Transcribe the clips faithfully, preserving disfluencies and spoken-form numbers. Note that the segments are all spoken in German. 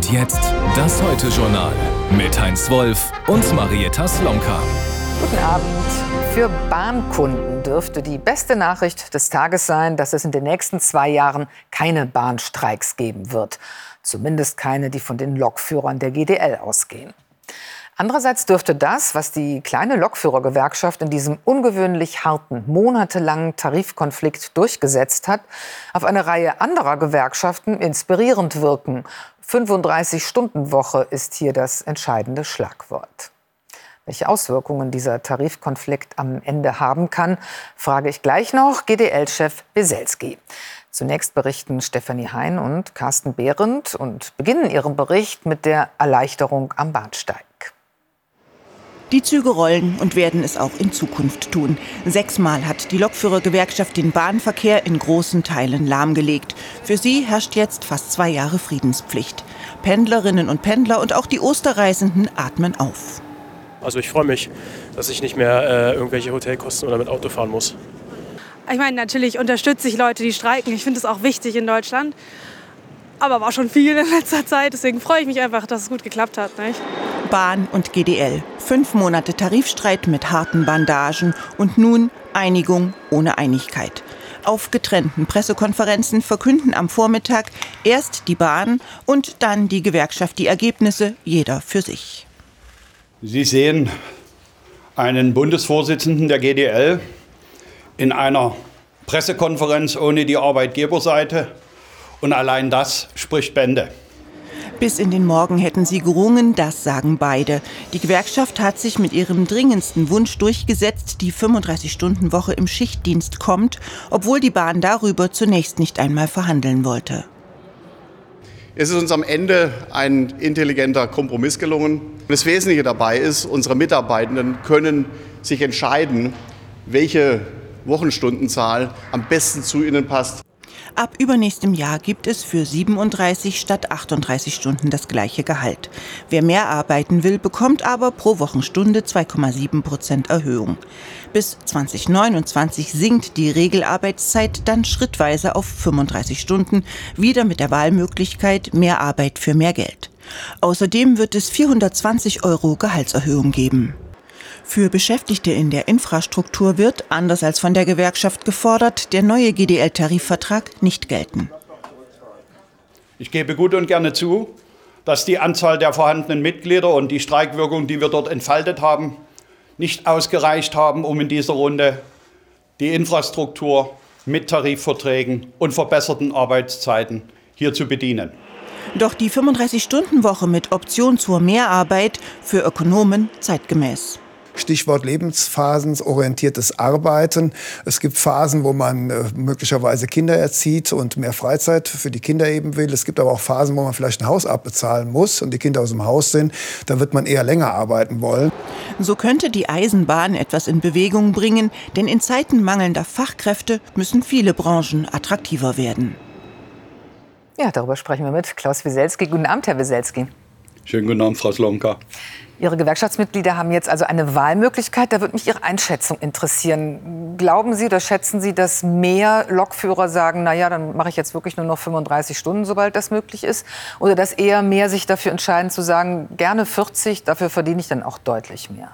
Und jetzt das Heute-Journal mit Heinz Wolf und Marietta Slomka. Guten Abend. Für Bahnkunden dürfte die beste Nachricht des Tages sein, dass es in den nächsten zwei Jahren keine Bahnstreiks geben wird. Zumindest keine, die von den Lokführern der G D L ausgehen. Andererseits dürfte das, was die kleine Lokführergewerkschaft in diesem ungewöhnlich harten, monatelangen Tarifkonflikt durchgesetzt hat, auf eine Reihe anderer Gewerkschaften inspirierend wirken. fünfunddreißig-Stunden-Woche ist hier das entscheidende Schlagwort. Welche Auswirkungen dieser Tarifkonflikt am Ende haben kann, frage ich gleich noch G D L-Chef Weselski. Zunächst berichten Stefanie Hein und Carsten Behrendt und beginnen ihren Bericht mit der Erleichterung am Bahnsteig. Die Züge rollen und werden es auch in Zukunft tun. Sechsmal hat die Lokführergewerkschaft den Bahnverkehr in großen Teilen lahmgelegt. Für sie herrscht jetzt fast zwei Jahre Friedenspflicht. Pendlerinnen und Pendler und auch die Osterreisenden atmen auf. Also ich freue mich, dass ich nicht mehr äh, irgendwelche Hotelkosten oder mit Auto fahren muss. Ich meine, natürlich unterstütze ich Leute, die streiken. Ich finde es auch wichtig in Deutschland. Aber war schon viel in letzter Zeit. Deswegen freue ich mich einfach, dass es gut geklappt hat. Nicht? Bahn und G D L. Fünf Monate Tarifstreit mit harten Bandagen und nun Einigung ohne Einigkeit. Auf getrennten Pressekonferenzen verkünden am Vormittag erst die Bahn und dann die Gewerkschaft die Ergebnisse, jeder für sich. Sie sehen einen Bundesvorsitzenden der G D L in einer Pressekonferenz ohne die Arbeitgeberseite. Und allein das spricht Bände. Bis in den Morgen hätten sie gerungen, das sagen beide. Die Gewerkschaft hat sich mit ihrem dringendsten Wunsch durchgesetzt, die fünfunddreißig-Stunden-Woche im Schichtdienst kommt, obwohl die Bahn darüber zunächst nicht einmal verhandeln wollte. Es ist uns am Ende ein intelligenter Kompromiss gelungen. Das Wesentliche dabei ist, unsere Mitarbeitenden können sich entscheiden, welche Wochenstundenzahl am besten zu ihnen passt. Ab übernächstem Jahr gibt es für siebenunddreißig statt achtunddreißig Stunden das gleiche Gehalt. Wer mehr arbeiten will, bekommt aber pro Wochenstunde zwei Komma sieben Prozent Erhöhung. Bis zwanzig neunundzwanzig sinkt die Regelarbeitszeit dann schrittweise auf fünfunddreißig Stunden, wieder mit der Wahlmöglichkeit mehr Arbeit für mehr Geld. Außerdem wird es vierhundertzwanzig Euro Gehaltserhöhung geben. Für Beschäftigte in der Infrastruktur wird, anders als von der Gewerkschaft gefordert, der neue G D L-Tarifvertrag nicht gelten. Ich gebe gut und gerne zu, dass die Anzahl der vorhandenen Mitglieder und die Streikwirkung, die wir dort entfaltet haben, nicht ausgereicht haben, um in dieser Runde die Infrastruktur mit Tarifverträgen und verbesserten Arbeitszeiten hier zu bedienen. Doch die fünfunddreißig-Stunden-Woche mit Option zur Mehrarbeit für Ökonomen zeitgemäß. Stichwort lebensphasenorientiertes Arbeiten. Es gibt Phasen, wo man äh, möglicherweise Kinder erzieht und mehr Freizeit für die Kinder eben will. Es gibt aber auch Phasen, wo man vielleicht ein Haus abbezahlen muss und die Kinder aus dem Haus sind. Da wird man eher länger arbeiten wollen. So könnte die Eisenbahn etwas in Bewegung bringen, denn in Zeiten mangelnder Fachkräfte müssen viele Branchen attraktiver werden. Ja, darüber sprechen wir mit Klaus Weselski. Guten Abend, Herr Weselski. Schönen guten Abend, Frau Slomka. Ihre Gewerkschaftsmitglieder haben jetzt also eine Wahlmöglichkeit. Da würde mich Ihre Einschätzung interessieren. Glauben Sie oder schätzen Sie, dass mehr Lokführer sagen, na ja, dann mache ich jetzt wirklich nur noch fünfunddreißig Stunden, sobald das möglich ist? Oder dass eher mehr sich dafür entscheiden zu sagen, gerne vierzig, dafür verdiene ich dann auch deutlich mehr?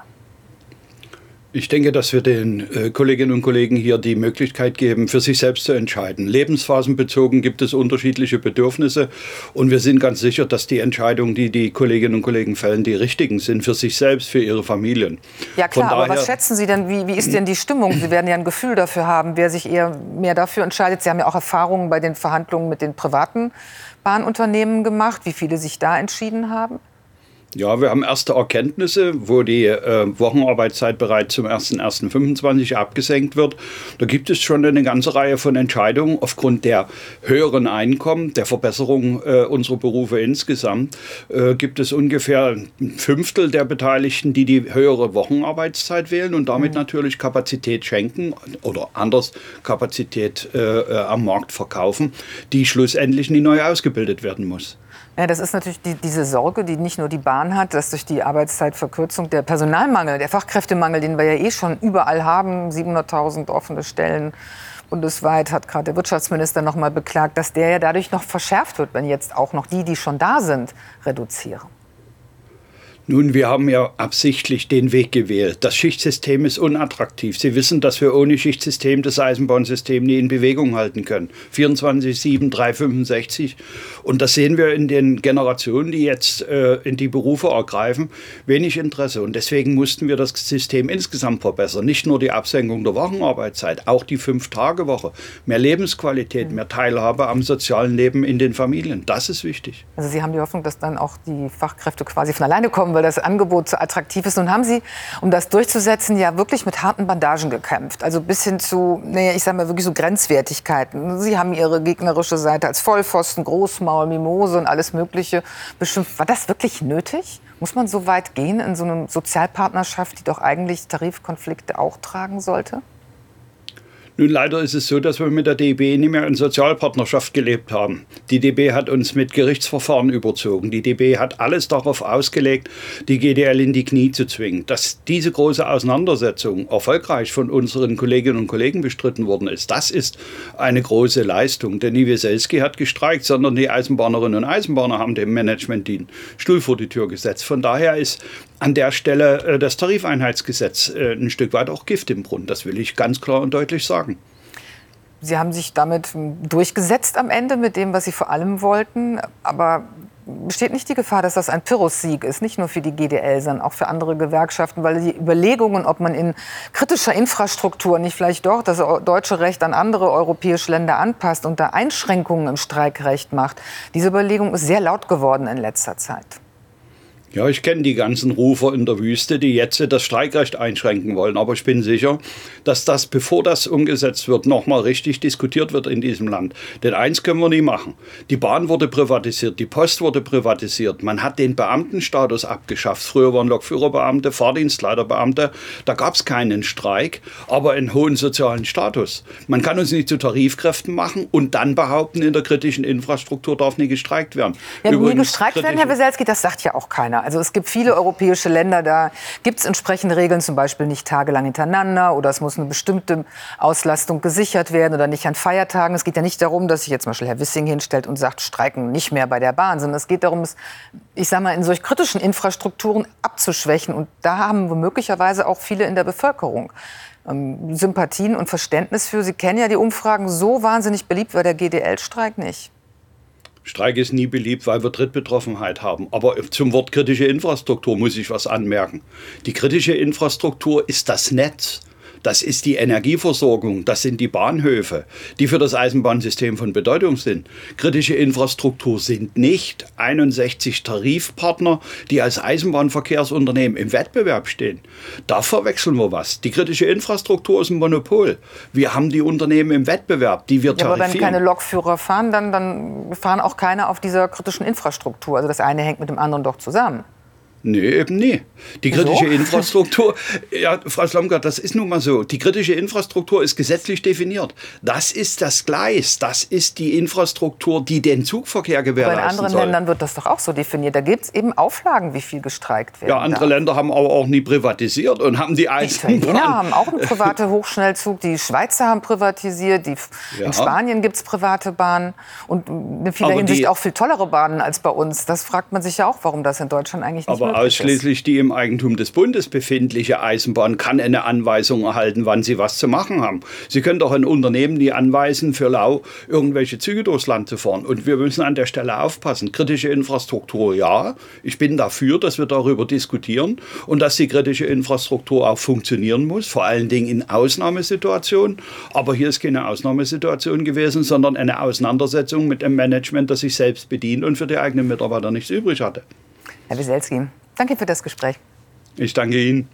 Ich denke, dass wir den äh, Kolleginnen und Kollegen hier die Möglichkeit geben, für sich selbst zu entscheiden. Lebensphasenbezogen gibt es unterschiedliche Bedürfnisse und wir sind ganz sicher, dass die Entscheidungen, die die Kolleginnen und Kollegen fällen, die richtigen sind für sich selbst, für ihre Familien. Ja klar, daher, aber was schätzen Sie denn, wie, wie ist denn die Stimmung? Sie werden ja ein Gefühl dafür haben, wer sich eher mehr dafür entscheidet. Sie haben ja auch Erfahrungen bei den Verhandlungen mit den privaten Bahnunternehmen gemacht, wie viele sich da entschieden haben. Ja, wir haben erste Erkenntnisse, wo die äh, Wochenarbeitszeit bereits zum erster erster fünfundzwanzig abgesenkt wird. Da gibt es schon eine ganze Reihe von Entscheidungen aufgrund der höheren Einkommen, der Verbesserung äh, unserer Berufe insgesamt. Äh, gibt es ungefähr ein Fünftel der Beteiligten, die die höhere Wochenarbeitszeit wählen und damit mhm. natürlich Kapazität schenken oder anders Kapazität äh, am Markt verkaufen, die schlussendlich nie neu ausgebildet werden muss. Ja, das ist natürlich die, diese Sorge, die nicht nur die Bahn hat, dass durch die Arbeitszeitverkürzung der Personalmangel, der Fachkräftemangel, den wir ja eh schon überall haben, siebenhunderttausend offene Stellen bundesweit, hat gerade der Wirtschaftsminister noch mal beklagt, dass der ja dadurch noch verschärft wird, wenn jetzt auch noch die, die schon da sind, reduzieren. Nun, wir haben ja absichtlich den Weg gewählt. Das Schichtsystem ist unattraktiv. Sie wissen, dass wir ohne Schichtsystem das Eisenbahnsystem nie in Bewegung halten können. vierundzwanzig sieben, dreihundertfünfundsechzig. Und das sehen wir in den Generationen, die jetzt äh, in die Berufe ergreifen, wenig Interesse. Und deswegen mussten wir das System insgesamt verbessern. Nicht nur die Absenkung der Wochenarbeitszeit, auch die Fünf-Tage-Woche. Mehr Lebensqualität, mehr Teilhabe am sozialen Leben in den Familien. Das ist wichtig. Also Sie haben die Hoffnung, dass dann auch die Fachkräfte quasi von alleine kommen, weil das Angebot so attraktiv ist. Nun haben Sie, um das durchzusetzen, ja wirklich mit harten Bandagen gekämpft. Also bis hin zu, naja, ich sage mal wirklich so Grenzwertigkeiten. Sie haben Ihre gegnerische Seite als Vollpfosten, Großmaul, Mimose und alles Mögliche beschimpft. War das wirklich nötig? Muss man so weit gehen in so einer Sozialpartnerschaft, die doch eigentlich Tarifkonflikte auch tragen sollte? Nun, leider ist es so, dass wir mit der D B nicht mehr in Sozialpartnerschaft gelebt haben. Die D B hat uns mit Gerichtsverfahren überzogen. Die D B hat alles darauf ausgelegt, die G D L in die Knie zu zwingen. Dass diese große Auseinandersetzung erfolgreich von unseren Kolleginnen und Kollegen bestritten worden ist, das ist eine große Leistung. Denn nie Wieselski hat gestreikt, sondern die Eisenbahnerinnen und Eisenbahner haben dem Management den Stuhl vor die Tür gesetzt. Von daher ist an der Stelle äh, das Tarifeinheitsgesetz äh, ein Stück weit auch Gift im Brunnen. Das will ich ganz klar und deutlich sagen. Sie haben sich damit durchgesetzt am Ende mit dem, was Sie vor allem wollten. Aber besteht nicht die Gefahr, dass das ein Pyrrhussieg ist, nicht nur für die G D L, sondern auch für andere Gewerkschaften? Weil die Überlegungen, ob man in kritischer Infrastruktur nicht vielleicht doch das deutsche Recht an andere europäische Länder anpasst und da Einschränkungen im Streikrecht macht, diese Überlegung ist sehr laut geworden in letzter Zeit. Ja, ich kenne die ganzen Rufer in der Wüste, die jetzt das Streikrecht einschränken wollen. Aber ich bin sicher, dass das, bevor das umgesetzt wird, noch mal richtig diskutiert wird in diesem Land. Denn eins können wir nie machen. Die Bahn wurde privatisiert, die Post wurde privatisiert. Man hat den Beamtenstatus abgeschafft. Früher waren Lokführerbeamte, Fahrdienstleiterbeamte. Da gab es keinen Streik, aber einen hohen sozialen Status. Man kann uns nicht zu Tarifkräften machen und dann behaupten, in der kritischen Infrastruktur darf nie gestreikt werden. Ja, nie gestreikt werden, Herr Wieselski, das sagt ja auch keiner. Also es gibt viele europäische Länder, da gibt es entsprechende Regeln, zum Beispiel nicht tagelang hintereinander oder es muss eine bestimmte Auslastung gesichert werden oder nicht an Feiertagen. Es geht ja nicht darum, dass sich jetzt zum Beispiel Herr Wissing hinstellt und sagt, streiken nicht mehr bei der Bahn, sondern es geht darum, es, ich sage mal, in solch kritischen Infrastrukturen abzuschwächen. Und da haben wir möglicherweise auch viele in der Bevölkerung ähm, Sympathien und Verständnis für. Sie kennen ja die Umfragen, so wahnsinnig beliebt war der G D L-Streik nicht. Streik ist nie beliebt, weil wir Drittbetroffenheit haben. Aber zum Wort kritische Infrastruktur muss ich was anmerken. Die kritische Infrastruktur ist das Netz. Das ist die Energieversorgung, das sind die Bahnhöfe, die für das Eisenbahnsystem von Bedeutung sind. Kritische Infrastruktur sind nicht einundsechzig Tarifpartner, die als Eisenbahnverkehrsunternehmen im Wettbewerb stehen. Da verwechseln wir was. Die kritische Infrastruktur ist ein Monopol. Wir haben die Unternehmen im Wettbewerb, die wir tarifieren. Ja, aber wenn keine Lokführer fahren, dann, dann fahren auch keine auf dieser kritischen Infrastruktur. Also das eine hängt mit dem anderen doch zusammen. Nee, eben nie. Die kritische so? Infrastruktur, ja, Frau Slomka, das ist nun mal so. Die kritische Infrastruktur ist gesetzlich definiert. Das ist das Gleis, das ist die Infrastruktur, die den Zugverkehr gewährleisten soll. Aber in anderen soll. Ländern wird das doch auch so definiert. Da gibt es eben Auflagen, wie viel gestreikt wird. Ja, andere darf. Länder haben aber auch nie privatisiert und haben die Eisenbahn. Die Italiener haben auch einen privaten Hochschnellzug, die Schweizer haben privatisiert, die, ja. In Spanien gibt es private Bahnen und in vieler aber Hinsicht die, auch viel tollere Bahnen als bei uns. Das fragt man sich ja auch, warum das in Deutschland eigentlich nicht aber ausschließlich die im Eigentum des Bundes befindliche Eisenbahn kann eine Anweisung erhalten, wann sie was zu machen haben. Sie können doch ein Unternehmen die anweisen, für lau irgendwelche Züge durchs Land zu fahren. Und wir müssen an der Stelle aufpassen. Kritische Infrastruktur, ja. Ich bin dafür, dass wir darüber diskutieren und dass die kritische Infrastruktur auch funktionieren muss, vor allen Dingen in Ausnahmesituationen. Aber hier ist keine Ausnahmesituation gewesen, sondern eine Auseinandersetzung mit einem Management, das sich selbst bedient und für die eigenen Mitarbeiter nichts übrig hatte. Herr Wieselski, danke für das Gespräch. Ich danke Ihnen.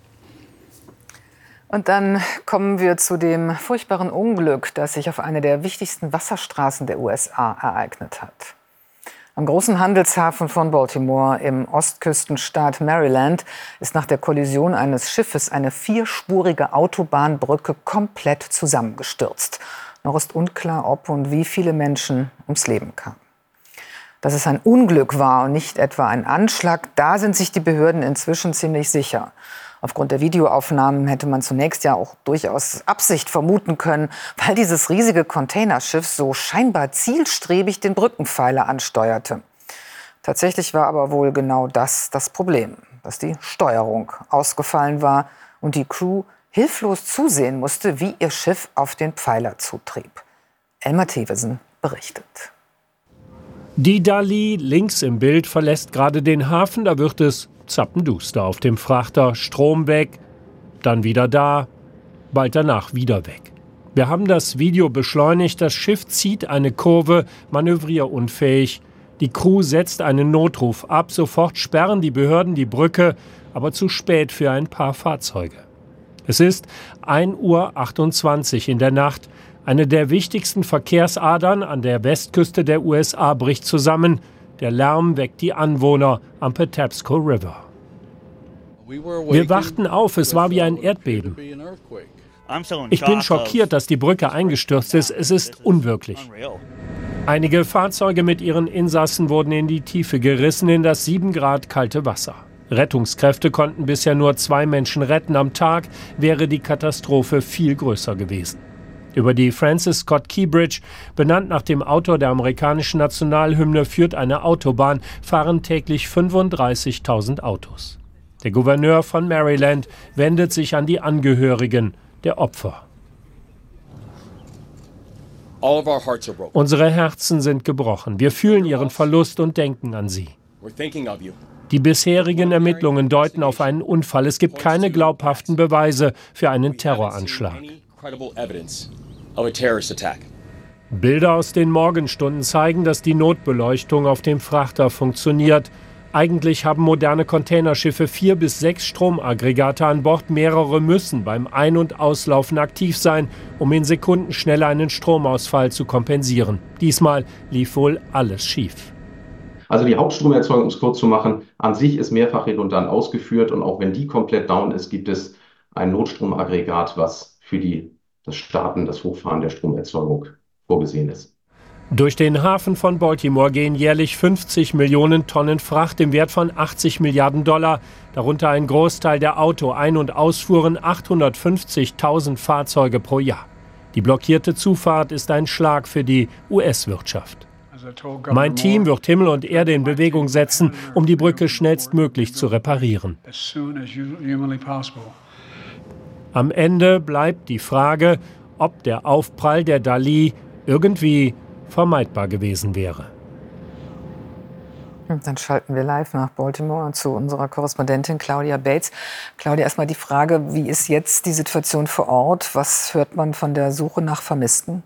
Und dann kommen wir zu dem furchtbaren Unglück, das sich auf einer der wichtigsten Wasserstraßen der U S A ereignet hat. Am großen Handelshafen von Baltimore im Ostküstenstaat Maryland ist nach der Kollision eines Schiffes eine vierspurige Autobahnbrücke komplett zusammengestürzt. Noch ist unklar, ob und wie viele Menschen ums Leben kamen. Dass es ein Unglück war und nicht etwa ein Anschlag, da sind sich die Behörden inzwischen ziemlich sicher. Aufgrund der Videoaufnahmen hätte man zunächst ja auch durchaus Absicht vermuten können, weil dieses riesige Containerschiff so scheinbar zielstrebig den Brückenpfeiler ansteuerte. Tatsächlich war aber wohl genau das das Problem, dass die Steuerung ausgefallen war und die Crew hilflos zusehen musste, wie ihr Schiff auf den Pfeiler zutrieb. Elmar Thewesen berichtet. Die Dali links im Bild verlässt gerade den Hafen, da wird es zappenduster auf dem Frachter, Strom weg, dann wieder da, bald danach wieder weg. Wir haben das Video beschleunigt, das Schiff zieht eine Kurve, manövrierunfähig. Die Crew setzt einen Notruf ab, sofort sperren die Behörden die Brücke, aber zu spät für ein paar Fahrzeuge. Es ist ein Uhr achtundzwanzig in der Nacht. Eine der wichtigsten Verkehrsadern an der Westküste der U S A bricht zusammen. Der Lärm weckt die Anwohner am Patapsco River. Wir wachten auf, es war wie ein Erdbeben. Ich bin schockiert, dass die Brücke eingestürzt ist. Es ist unwirklich. Einige Fahrzeuge mit ihren Insassen wurden in die Tiefe gerissen, in das sieben Grad kalte Wasser. Rettungskräfte konnten bisher nur zwei Menschen retten. Am Tag wäre die Katastrophe viel größer gewesen. Über die Francis Scott Key Bridge, benannt nach dem Autor der amerikanischen Nationalhymne, führt eine Autobahn, fahren täglich fünfunddreißigtausend Autos. Der Gouverneur von Maryland wendet sich an die Angehörigen der Opfer. Unsere Herzen sind gebrochen. Wir fühlen Ihren Verlust und denken an Sie. Die bisherigen Ermittlungen deuten auf einen Unfall. Es gibt keine glaubhaften Beweise für einen Terroranschlag. Bilder aus den Morgenstunden zeigen, dass die Notbeleuchtung auf dem Frachter funktioniert. Eigentlich haben moderne Containerschiffe vier bis sechs Stromaggregate an Bord. Mehrere müssen beim Ein- und Auslaufen aktiv sein, um in Sekundenschnelle einen Stromausfall zu kompensieren. Diesmal lief wohl alles schief. Also die Hauptstromerzeugung, um es kurz zu machen, an sich ist mehrfach redundant ausgeführt. Und auch wenn die komplett down ist, gibt es ein Notstromaggregat, was für die, das Starten, das Hochfahren der Stromerzeugung vorgesehen ist. Durch den Hafen von Baltimore gehen jährlich fünfzig Millionen Tonnen Fracht im Wert von achtzig Milliarden Dollar, darunter ein Großteil der Auto-, Ein- und Ausfuhren, achthundertfünfzigtausend Fahrzeuge pro Jahr. Die blockierte Zufahrt ist ein Schlag für die U S-Wirtschaft. Mein Team wird Himmel und Erde in Bewegung setzen, um die Brücke schnellstmöglich zu reparieren. Am Ende bleibt die Frage, ob der Aufprall der Dali irgendwie vermeidbar gewesen wäre. Und dann schalten wir live nach Baltimore zu unserer Korrespondentin Claudia Bates. Claudia, erstmal die Frage, wie ist jetzt die Situation vor Ort? Was hört man von der Suche nach Vermissten?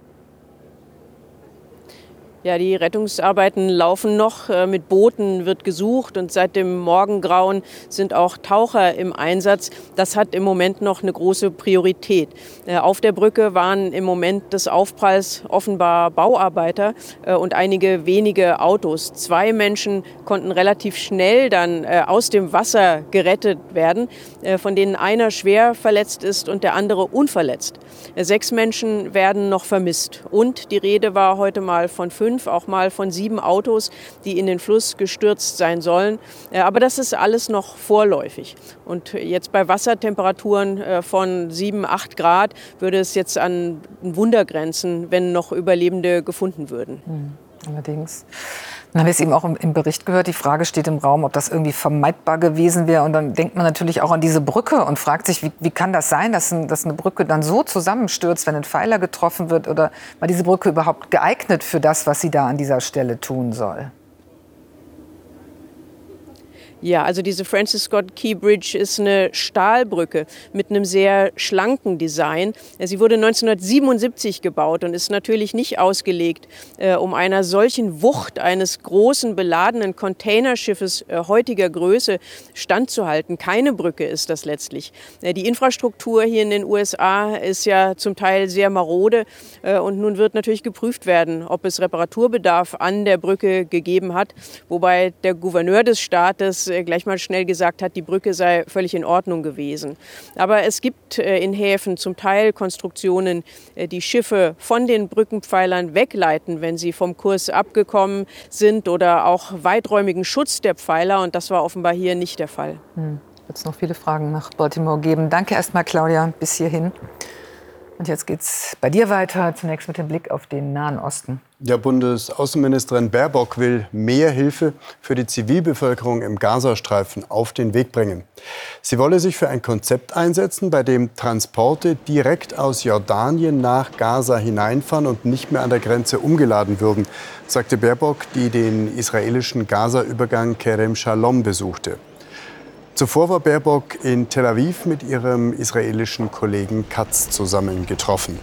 Ja, die Rettungsarbeiten laufen noch. Mit Booten wird gesucht und seit dem Morgengrauen sind auch Taucher im Einsatz. Das hat im Moment noch eine große Priorität. Auf der Brücke waren im Moment des Aufpralls offenbar Bauarbeiter und einige wenige Autos. Zwei Menschen konnten relativ schnell dann aus dem Wasser gerettet werden, von denen einer schwer verletzt ist und der andere unverletzt. Sechs Menschen werden noch vermisst. Und die Rede war heute mal von fünf, auch mal von sieben Autos, die in den Fluss gestürzt sein sollen. Aber das ist alles noch vorläufig. Und jetzt bei Wassertemperaturen von sieben, acht Grad würde es jetzt an Wunder grenzen, wenn noch Überlebende gefunden würden. Mhm. Allerdings. Dann haben wir es eben auch im Bericht gehört, die Frage steht im Raum, ob das irgendwie vermeidbar gewesen wäre. Und dann denkt man natürlich auch an diese Brücke und fragt sich, wie, wie kann das sein, dass, ein, dass eine Brücke dann so zusammenstürzt, wenn ein Pfeiler getroffen wird? Oder war diese Brücke überhaupt geeignet für das, was sie da an dieser Stelle tun soll? Ja, also diese Francis Scott Key Bridge ist eine Stahlbrücke mit einem sehr schlanken Design. Sie wurde neunzehnhundertsiebenundsiebzig gebaut und ist natürlich nicht ausgelegt, äh, um einer solchen Wucht eines großen beladenen Containerschiffes äh, heutiger Größe standzuhalten. Keine Brücke ist das letztlich. Äh, die Infrastruktur hier in den U S A ist ja zum Teil sehr marode äh, und nun wird natürlich geprüft werden, ob es Reparaturbedarf an der Brücke gegeben hat, wobei der Gouverneur des Staates gleich mal schnell gesagt hat, die Brücke sei völlig in Ordnung gewesen. Aber es gibt in Häfen zum Teil Konstruktionen, die Schiffe von den Brückenpfeilern wegleiten, wenn sie vom Kurs abgekommen sind oder auch weiträumigen Schutz der Pfeiler. Und das war offenbar hier nicht der Fall. Hm. Wird es noch viele Fragen nach Baltimore geben. Danke erstmal, Claudia, bis hierhin. Und jetzt geht's bei dir weiter, zunächst mit dem Blick auf den Nahen Osten. Ja, Bundesaußenministerin Baerbock will mehr Hilfe für die Zivilbevölkerung im Gazastreifen auf den Weg bringen. Sie wolle sich für ein Konzept einsetzen, bei dem Transporte direkt aus Jordanien nach Gaza hineinfahren und nicht mehr an der Grenze umgeladen würden, sagte Baerbock, die den israelischen Gaza-Übergang Kerem Shalom besuchte. Zuvor war Baerbock in Tel Aviv mit ihrem israelischen Kollegen Katz zusammengetroffen.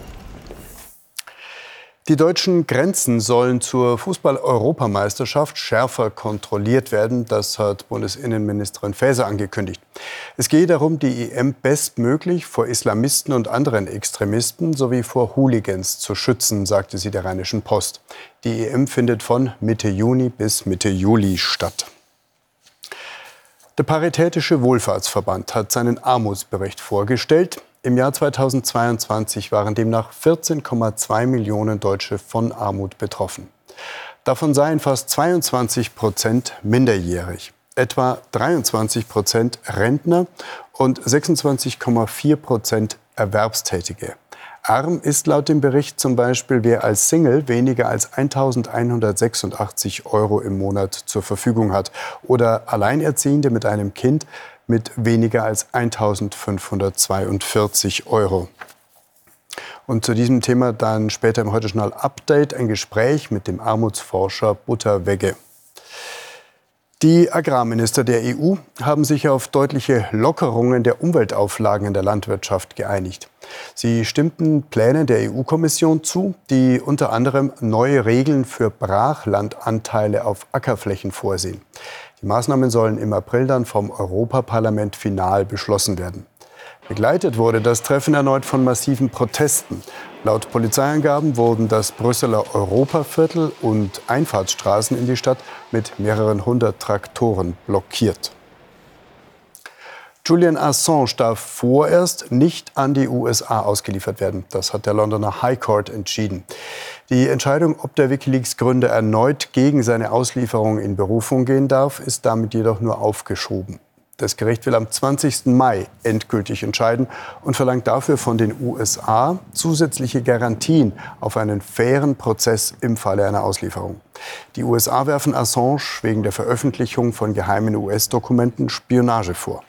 Die deutschen Grenzen sollen zur Fußball-Europameisterschaft schärfer kontrolliert werden. Das hat Bundesinnenministerin Faeser angekündigt. Es gehe darum, die E M bestmöglich vor Islamisten und anderen Extremisten sowie vor Hooligans zu schützen, sagte sie der Rheinischen Post. Die E M findet von Mitte Juni bis Mitte Juli statt. Der Paritätische Wohlfahrtsverband hat seinen Armutsbericht vorgestellt. Im Jahr zweitausendzweiundzwanzig waren demnach vierzehn Komma zwei Millionen Deutsche von Armut betroffen. Davon seien fast zweiundzwanzig Prozent minderjährig, etwa dreiundzwanzig Prozent Rentner und sechsundzwanzig Komma vier Prozent Erwerbstätige. Arm ist laut dem Bericht zum Beispiel, wer als Single weniger als eintausendeinhundertsechsundachtzig Euro im Monat zur Verfügung hat oder Alleinerziehende mit einem Kind mit weniger als eintausendfünfhundertzweiundvierzig Euro. Und zu diesem Thema dann später im Heute-Journal Update ein Gespräch mit dem Armutsforscher Butterwegge. Die Agrarminister der E U haben sich auf deutliche Lockerungen der Umweltauflagen in der Landwirtschaft geeinigt. Sie stimmten Plänen der E U-Kommission zu, die unter anderem neue Regeln für Brachlandanteile auf Ackerflächen vorsehen. Die Maßnahmen sollen im April dann vom Europaparlament final beschlossen werden. Begleitet wurde das Treffen erneut von massiven Protesten. Laut Polizeiangaben wurden das Brüsseler Europaviertel und Einfahrtsstraßen in die Stadt mit mehreren hundert Traktoren blockiert. Julian Assange darf vorerst nicht an die U S A ausgeliefert werden. Das hat der Londoner High Court entschieden. Die Entscheidung, ob der WikiLeaks-Gründer erneut gegen seine Auslieferung in Berufung gehen darf, ist damit jedoch nur aufgeschoben. Das Gericht will am zwanzigsten Mai endgültig entscheiden und verlangt dafür von den U S A zusätzliche Garantien auf einen fairen Prozess im Falle einer Auslieferung. Die U S A werfen Assange wegen der Veröffentlichung von geheimen U S-Dokumenten Spionage vor.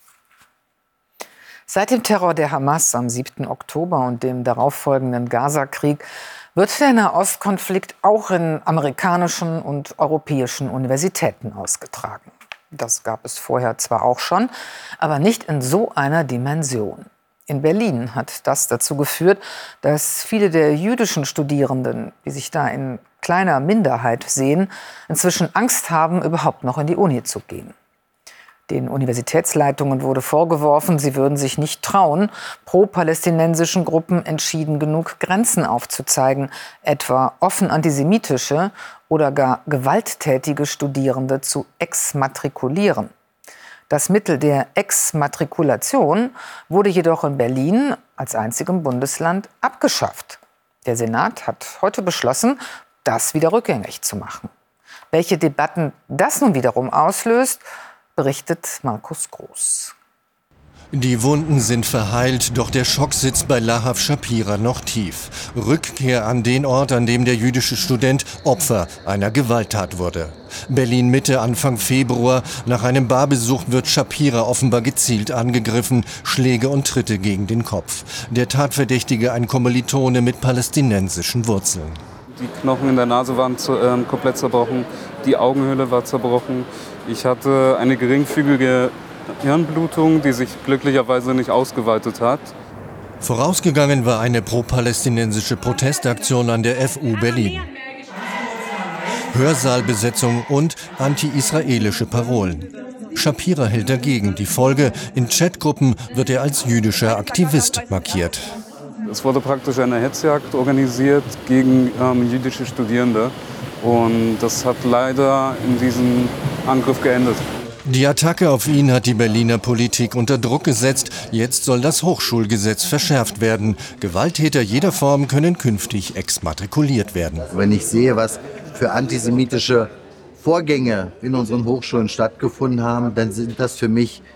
Seit dem Terror der Hamas am siebten Oktober und dem darauffolgenden Gaza-Krieg wird der Nahostkonflikt auch in amerikanischen und europäischen Universitäten ausgetragen. Das gab es vorher zwar auch schon, aber nicht in so einer Dimension. In Berlin hat das dazu geführt, dass viele der jüdischen Studierenden, die sich da in kleiner Minderheit sehen, inzwischen Angst haben, überhaupt noch in die Uni zu gehen. Den Universitätsleitungen wurde vorgeworfen, sie würden sich nicht trauen, pro-palästinensischen Gruppen entschieden genug Grenzen aufzuzeigen, etwa offen antisemitische oder gar gewalttätige Studierende zu exmatrikulieren. Das Mittel der Exmatrikulation wurde jedoch in Berlin als einzigem Bundesland abgeschafft. Der Senat hat heute beschlossen, das wieder rückgängig zu machen. Welche Debatten das nun wiederum auslöst, berichtet Markus Groß. Die Wunden sind verheilt, doch der Schock sitzt bei Lahav Shapira noch tief. Rückkehr an den Ort, an dem der jüdische Student Opfer einer Gewalttat wurde. Berlin-Mitte Anfang Februar. Nach einem Barbesuch wird Shapira offenbar gezielt angegriffen. Schläge und Tritte gegen den Kopf. Der Tatverdächtige ein Kommilitone mit palästinensischen Wurzeln. Die Knochen in der Nase waren zu, äh, komplett zerbrochen. Die Augenhöhle war zerbrochen. Ich hatte eine geringfügige Hirnblutung, die sich glücklicherweise nicht ausgeweitet hat. Vorausgegangen war eine pro-palästinensische Protestaktion an der F U Berlin. Hörsaalbesetzung und anti-israelische Parolen. Shapira hält dagegen. Die Folge: in Chatgruppen wird er als jüdischer Aktivist markiert. Es wurde praktisch eine Hetzjagd organisiert gegen ähm, jüdische Studierende. Und das hat leider in diesem Angriff geendet. Die Attacke auf ihn hat die Berliner Politik unter Druck gesetzt. Jetzt soll das Hochschulgesetz verschärft werden. Gewalttäter jeder Form können künftig exmatrikuliert werden. Wenn ich sehe, was für antisemitische Vorgänge in unseren Hochschulen stattgefunden haben, dann sind das für mich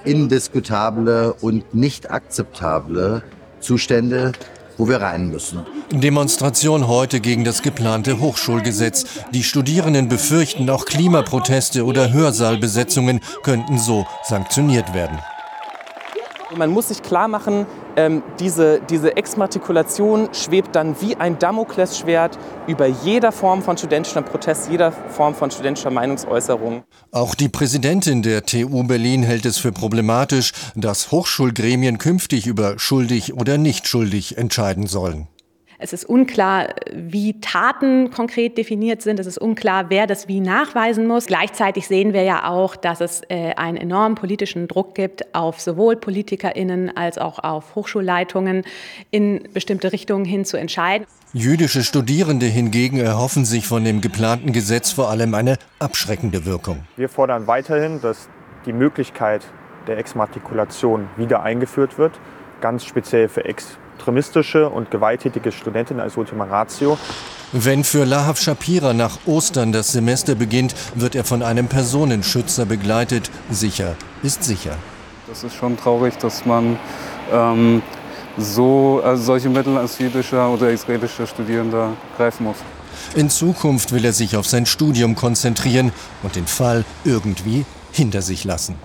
indiskutable und nicht akzeptable Zustände, wo wir rein müssen. Demonstration heute gegen das geplante Hochschulgesetz. Die Studierenden befürchten, auch Klimaproteste oder Hörsaalbesetzungen könnten so sanktioniert werden. Man muss sich klar machen, ähm, diese, diese Exmatrikulation schwebt dann wie ein Damoklesschwert über jeder Form von studentischem Protest, jeder Form von studentischer Meinungsäußerung. Auch die Präsidentin der T U Berlin hält es für problematisch, dass Hochschulgremien künftig über schuldig oder nicht schuldig entscheiden sollen. Es ist unklar, wie Taten konkret definiert sind. Es ist unklar, wer das wie nachweisen muss. Gleichzeitig sehen wir ja auch, dass es äh, einen enormen politischen Druck gibt auf sowohl PolitikerInnen als auch auf Hochschulleitungen, in bestimmte Richtungen hin zu entscheiden. Jüdische Studierende hingegen erhoffen sich von dem geplanten Gesetz vor allem eine abschreckende Wirkung. Wir fordern weiterhin, dass die Möglichkeit der Exmatrikulation wieder eingeführt wird, ganz speziell für Ex extremistische und gewalttätige Studentinnen als Ultima Ratio. Wenn für Lahav Shapira nach Ostern das Semester beginnt, wird er von einem Personenschützer begleitet. Sicher ist sicher. Das ist schon traurig, dass man ähm, so, also solche Mittel als jüdischer oder israelischer Studierender greifen muss. In Zukunft will er sich auf sein Studium konzentrieren und den Fall irgendwie hinter sich lassen.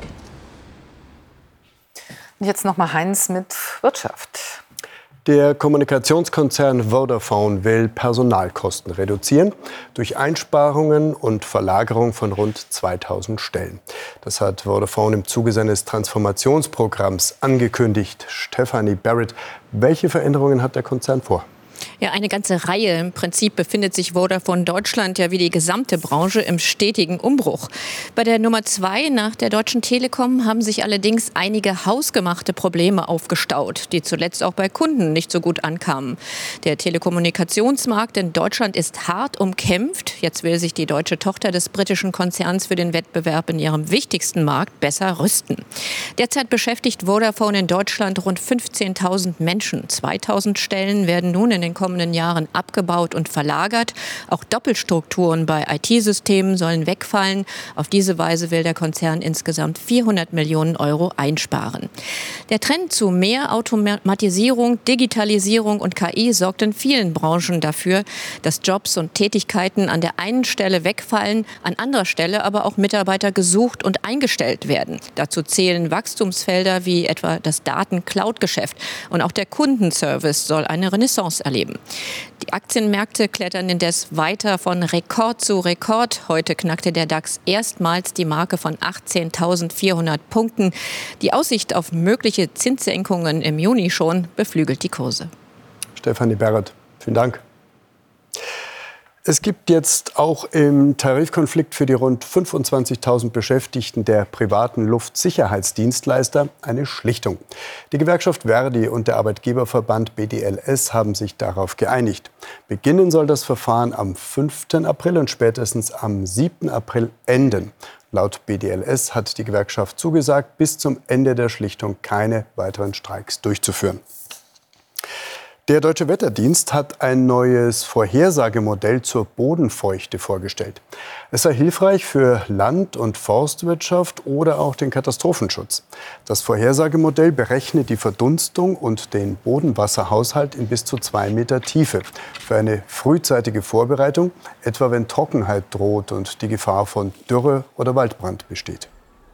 Jetzt noch mal Heinz mit Wirtschaft. Der Kommunikationskonzern Vodafone will Personalkosten reduzieren durch Einsparungen und Verlagerung von rund zweitausend Stellen. Das hat Vodafone im Zuge seines Transformationsprogramms angekündigt. Stephanie Barrett, welche Veränderungen hat der Konzern vor? Ja, eine ganze Reihe. Im Prinzip befindet sich Vodafone Deutschland ja wie die gesamte Branche im stetigen Umbruch. Bei der Nummer zwei nach der Deutschen Telekom haben sich allerdings einige hausgemachte Probleme aufgestaut, die zuletzt auch bei Kunden nicht so gut ankamen. Der Telekommunikationsmarkt in Deutschland ist hart umkämpft. Jetzt will sich die deutsche Tochter des britischen Konzerns für den Wettbewerb in ihrem wichtigsten Markt besser rüsten. Derzeit beschäftigt Vodafone in Deutschland rund fünfzehntausend Menschen. zweitausend Stellen werden nun in den kommenden Jahren abgebaut und verlagert. Auch Doppelstrukturen bei I T-Systemen sollen wegfallen. Auf diese Weise will der Konzern insgesamt vierhundert Millionen Euro einsparen. Der Trend zu mehr Automatisierung, Digitalisierung und K I sorgt in vielen Branchen dafür, dass Jobs und Tätigkeiten an der einen Stelle wegfallen, an anderer Stelle aber auch Mitarbeiter gesucht und eingestellt werden. Dazu zählen Wachstumsfelder wie etwa das Daten-Cloud-Geschäft. Und auch der Kundenservice soll eine Renaissance erleben. Die Aktienmärkte klettern indes weiter von Rekord zu Rekord. Heute knackte der DAX erstmals die Marke von achtzehntausendvierhundert Punkten. Die Aussicht auf mögliche Zinssenkungen im Juni schon beflügelt die Kurse. Stephanie Barrett, vielen Dank. Es gibt jetzt auch im Tarifkonflikt für die rund fünfundzwanzigtausend Beschäftigten der privaten Luftsicherheitsdienstleister eine Schlichtung. Die Gewerkschaft Verdi und der Arbeitgeberverband B D L S haben sich darauf geeinigt. Beginnen soll das Verfahren am fünften April und spätestens am siebten April enden. Laut B D L S hat die Gewerkschaft zugesagt, bis zum Ende der Schlichtung keine weiteren Streiks durchzuführen. Der Deutsche Wetterdienst hat ein neues Vorhersagemodell zur Bodenfeuchte vorgestellt. Es sei hilfreich für Land- und Forstwirtschaft oder auch den Katastrophenschutz. Das Vorhersagemodell berechnet die Verdunstung und den Bodenwasserhaushalt in bis zu zwei Meter Tiefe für eine frühzeitige Vorbereitung, etwa wenn Trockenheit droht und die Gefahr von Dürre oder Waldbrand besteht.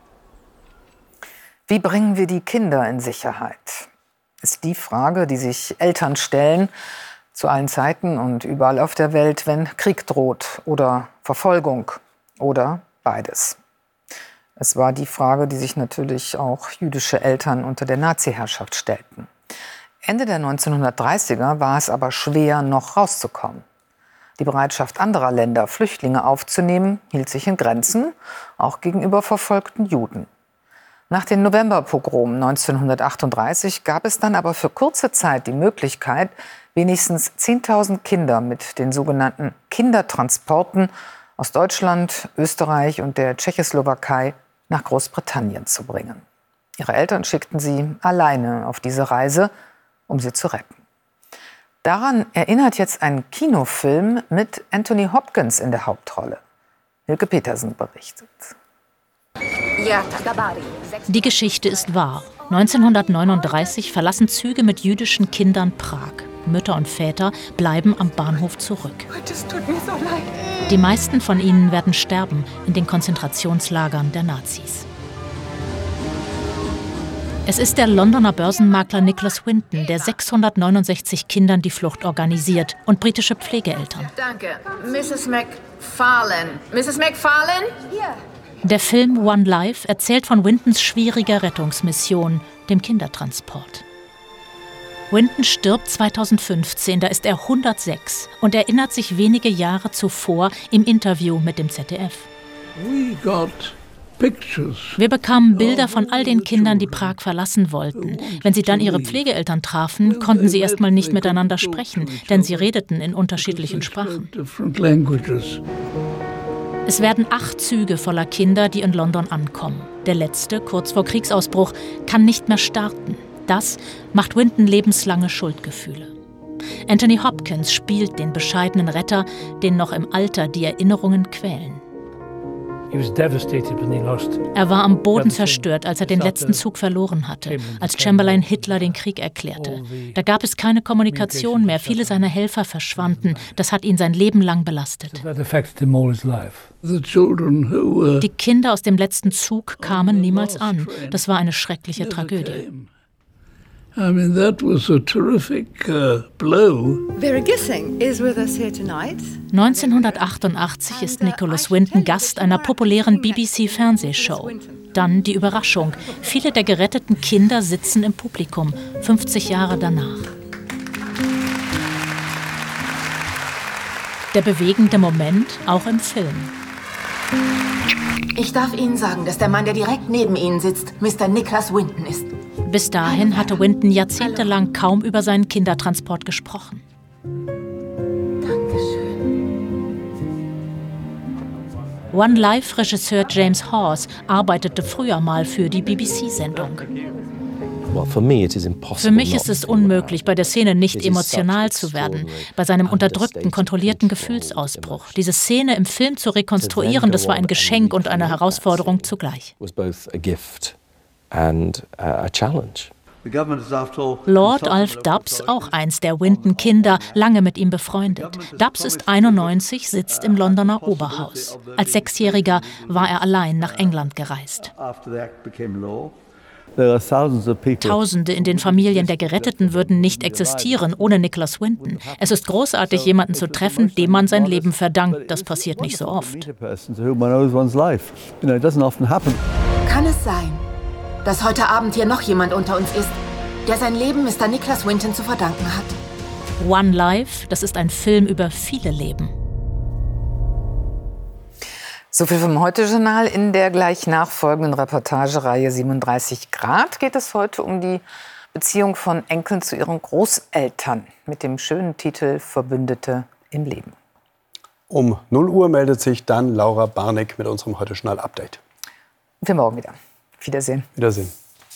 Wie bringen wir die Kinder in Sicherheit? Ist die Frage, die sich Eltern stellen, zu allen Zeiten und überall auf der Welt, wenn Krieg droht oder Verfolgung oder beides. Es war die Frage, die sich natürlich auch jüdische Eltern unter der Nazi-Herrschaft stellten. Ende der neunzehnhundertdreißiger war es aber schwer, noch rauszukommen. Die Bereitschaft anderer Länder, Flüchtlinge aufzunehmen, hielt sich in Grenzen, auch gegenüber verfolgten Juden. Nach den Novemberpogromen neunzehnhundertachtunddreißig gab es dann aber für kurze Zeit die Möglichkeit, wenigstens zehntausend Kinder mit den sogenannten Kindertransporten aus Deutschland, Österreich und der Tschechoslowakei nach Großbritannien zu bringen. Ihre Eltern schickten sie alleine auf diese Reise, um sie zu retten. Daran erinnert jetzt ein Kinofilm mit Anthony Hopkins in der Hauptrolle. Hilke Petersen berichtet. Die Geschichte ist wahr. neunzehnhundertneununddreißig verlassen Züge mit jüdischen Kindern Prag. Mütter und Väter bleiben am Bahnhof zurück. Das tut mir so leid. Die meisten von ihnen werden sterben in den Konzentrationslagern der Nazis. Es ist der Londoner Börsenmakler Nicholas Winton, der sechshundertneunundsechzig Kindern die Flucht organisiert und britische Pflegeeltern. Danke. Misses McFarlane. Misses McFarlane? Hier. Der Film One Life erzählt von Wintons schwieriger Rettungsmission, dem Kindertransport. Winton stirbt zweitausendfünfzehn, da ist er hundertsechs und erinnert sich wenige Jahre zuvor im Interview mit dem Z D F. We got pictures. Wir bekamen Bilder von all den Kindern, die Prag verlassen wollten. Wenn sie dann ihre Pflegeeltern trafen, konnten sie erst mal nicht miteinander sprechen, denn sie redeten in unterschiedlichen Sprachen. Es werden acht Züge voller Kinder, die in London ankommen. Der letzte, kurz vor Kriegsausbruch, kann nicht mehr starten. Das macht Winton lebenslange Schuldgefühle. Anthony Hopkins spielt den bescheidenen Retter, den noch im Alter die Erinnerungen quälen. Er war am Boden zerstört, als er den letzten Zug verloren hatte, als Chamberlain Hitler den Krieg erklärte. Da gab es keine Kommunikation mehr, viele seiner Helfer verschwanden. Das hat ihn sein Leben lang belastet. Die Kinder aus dem letzten Zug kamen niemals an. Das war eine schreckliche Tragödie. I mean, that was a terrific uh, blow. Vera Gissing is with us here tonight. neunzehnhundertachtundachtzig ist Nicholas Winton Gast einer populären B B C-Fernsehshow. Dann die Überraschung. Viele der geretteten Kinder sitzen im Publikum, fünfzig Jahre danach. Der bewegende Moment auch im Film. Ich darf Ihnen sagen, dass der Mann, der direkt neben Ihnen sitzt, Mister Nicholas Winton ist. Bis dahin hatte Winton jahrzehntelang kaum über seinen Kindertransport gesprochen. One Life-Regisseur James Hawes arbeitete früher mal für die B B C-Sendung. Für mich ist es unmöglich, bei der Szene nicht emotional zu werden, bei seinem unterdrückten, kontrollierten Gefühlsausbruch. Diese Szene im Film zu rekonstruieren, das war ein Geschenk und eine Herausforderung zugleich. Lord Alf Dubs, auch eins der Winton-Kinder, lange mit ihm befreundet. Dubs ist einundneunzig, sitzt im Londoner Oberhaus. Als Sechsjähriger war er allein nach England gereist. Tausende in den Familien der Geretteten würden nicht existieren ohne Nicholas Winton. Es ist großartig, jemanden zu treffen, dem man sein Leben verdankt. Das passiert nicht so oft. Kann es sein, dass heute Abend hier noch jemand unter uns ist, der sein Leben Mister Nicholas Winton zu verdanken hat? One Life, das ist ein Film über viele Leben. So viel vom Heute-Journal. In der gleich nachfolgenden Reportagereihe siebenunddreißig Grad geht es heute um die Beziehung von Enkeln zu ihren Großeltern mit dem schönen Titel Verbündete im Leben. Um null Uhr meldet sich dann Laura Barnick mit unserem Heute-Journal-Update. Und wir morgen wieder. Auf Wiedersehen. Wiedersehen.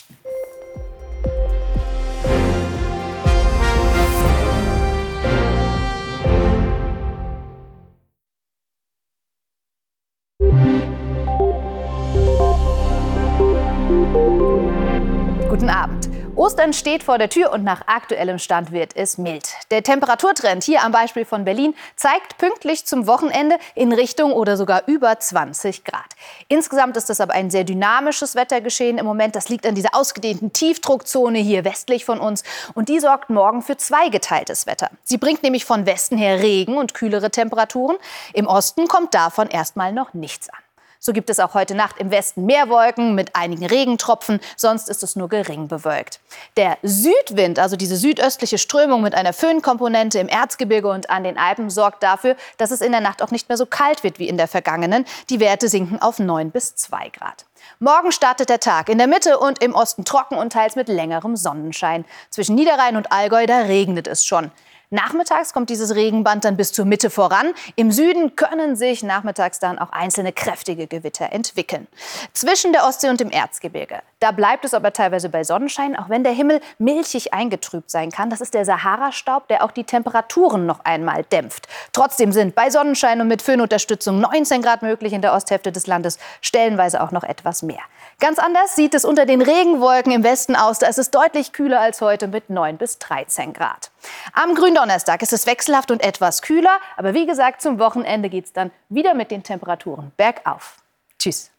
Guten Abend. Ostern steht vor der Tür und nach aktuellem Stand wird es mild. Der Temperaturtrend hier am Beispiel von Berlin zeigt pünktlich zum Wochenende in Richtung oder sogar über zwanzig Grad. Insgesamt ist das aber ein sehr dynamisches Wettergeschehen im Moment. Das liegt an dieser ausgedehnten Tiefdruckzone hier westlich von uns. Und die sorgt morgen für zweigeteiltes Wetter. Sie bringt nämlich von Westen her Regen und kühlere Temperaturen. Im Osten kommt davon erstmal noch nichts an. So gibt es auch heute Nacht im Westen mehr Wolken mit einigen Regentropfen, sonst ist es nur gering bewölkt. Der Südwind, also diese südöstliche Strömung mit einer Föhnkomponente im Erzgebirge und an den Alpen, sorgt dafür, dass es in der Nacht auch nicht mehr so kalt wird wie in der vergangenen. Die Werte sinken auf neun bis zwei Grad. Morgen startet der Tag in der Mitte und im Osten trocken und teils mit längerem Sonnenschein. Zwischen Niederrhein und Allgäu, da regnet es schon. Nachmittags kommt dieses Regenband dann bis zur Mitte voran. Im Süden können sich nachmittags dann auch einzelne kräftige Gewitter entwickeln. Zwischen der Ostsee und dem Erzgebirge, da bleibt es aber teilweise bei Sonnenschein, auch wenn der Himmel milchig eingetrübt sein kann. Das ist der Sahara-Staub, der auch die Temperaturen noch einmal dämpft. Trotzdem sind bei Sonnenschein und mit Föhnunterstützung neunzehn Grad möglich in der Osthälfte des Landes, stellenweise auch noch etwas mehr. Ganz anders sieht es unter den Regenwolken im Westen aus. Da ist es deutlich kühler als heute mit neun bis dreizehn Grad. Am Gründonnerstag ist es wechselhaft und etwas kühler. Aber wie gesagt, zum Wochenende geht es dann wieder mit den Temperaturen bergauf. Tschüss.